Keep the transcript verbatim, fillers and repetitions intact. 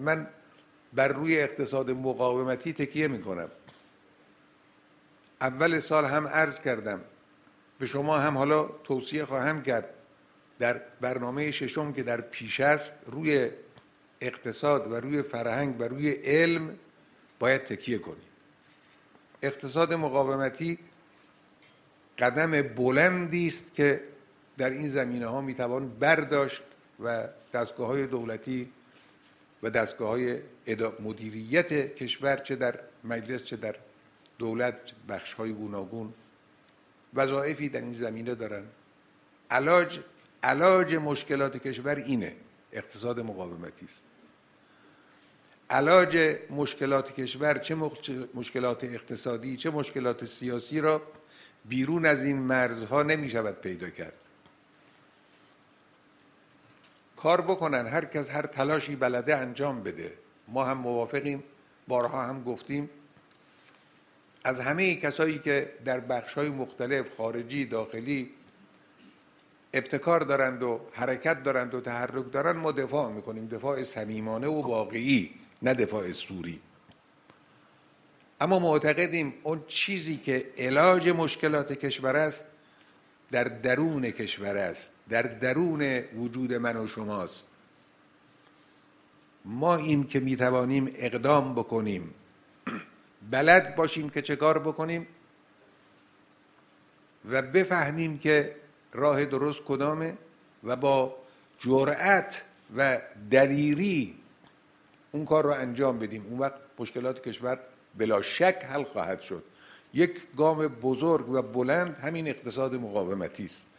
من بر روی اقتصاد مقاومتی تکیه میکنم. اول سال هم عرض کردم، به شما هم حالا توصیه خواهم کرد، در برنامه ششم که در پیش است روی اقتصاد و روی فرهنگ و روی علم باید تکیه کنیم. اقتصاد مقاومتی قدم بلندی است که در این زمینه ها میتوان برداشت و دستگاه های دولتی و دستگاه های مدیریت کشور، چه در مجلس چه در دولت، بخش های گوناگون وظایفی در این زمینه دارن. علاج علاج مشکلات کشور اینه، اقتصاد مقاومتی است. علاج مشکلات کشور، چه مشکلات اقتصادی چه مشکلات سیاسی، را بیرون از این مرزها نمی شود پیدا کرد. کار بکنن، هر کس هر تلاشی بلده انجام بده. ما هم موافقیم، بارها هم گفتیم، از همه کسایی که در بخش‌های مختلف خارجی داخلی ابتکار دارند و حرکت دارند و تحرک دارند ما دفاع میکنیم، دفاع صمیمانه و واقعی، نه دفاع سوری. اما معتقدیم اون چیزی که علاج مشکلات کشور است در درون کشور است، در درون وجود من و شماست. ما این که میتوانیم اقدام بکنیم، بلد باشیم که چه کار بکنیم و بفهمیم که راه درست کدامه و با جرأت و دلیری اون کار رو انجام بدیم. اون وقت مشکلات کشور بلا شک حل خواهد شد. یک گام بزرگ و بلند همین اقتصاد مقاومتی است.